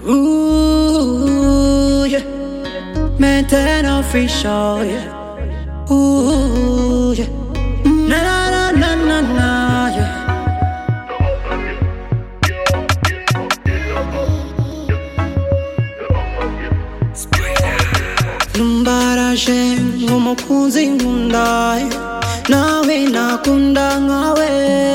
Ooh, yeah. Maintain official, yeah. Ooh, yeah. Na na na na na, yeah. Numbaraje umukunzi nkunda, nawe nakunda nkawe.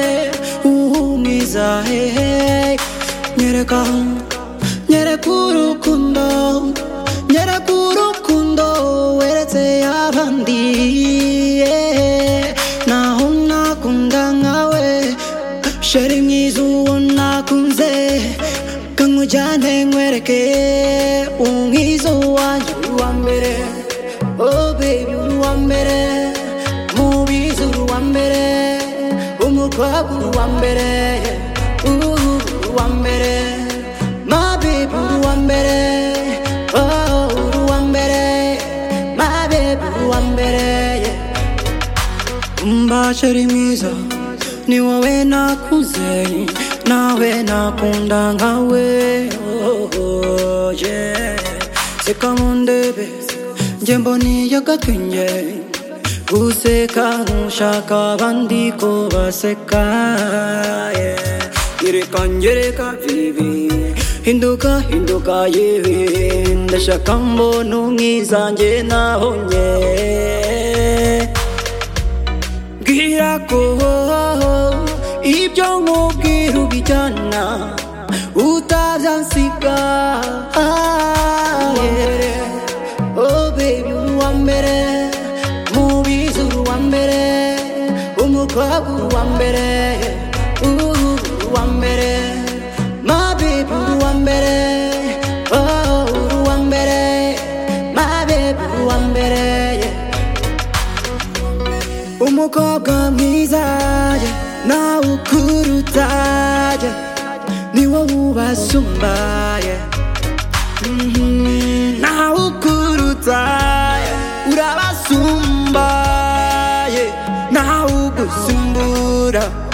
Mwiza hehe, nyereka urukundo, nyereka urukundo weretse abandi, yeah. Naho nakunda nkawe, sheri mwiza uwo nakunze, kankujyane nkwereke umwiza wanjye uwa mbere. Oh baby uri uwa mbere, mubizi uri uwa mbere, umukobwa uri uwa mbere, uwa mbere, my baby uri uwa mbere, oh uri uwa mbere, my baby uri uwa mbere. Umva sheri mwiza, ni wowe nakunze, nawe nakunda nkawe, oh yeah. Seka mundebe, njye mboniye agatwenge, guseka nkushaka abandi ko baseka, yeah. Nyereka bibi, hinduka yewe, ndashaka mbona umwiza njye nabonye. Mbwira ko ibyo nkubwira ubijyana, utazansiga, yeah. Oh baby uri uwa mbere, mubizi uri uwa mbere, umukobwa uri uwa mbere, uwa mbere, my baby uri uwa mbere, oh uri uwa mbere, my baby uri uwa mbere, yeah. Umukobwa mwiza, yeah. Nawe ukuruta, yeah. Ni wowe ubasumba, yeah. Nawe ukuruta, yeah. Urabasumba, yeah. Nawe ugusimbura.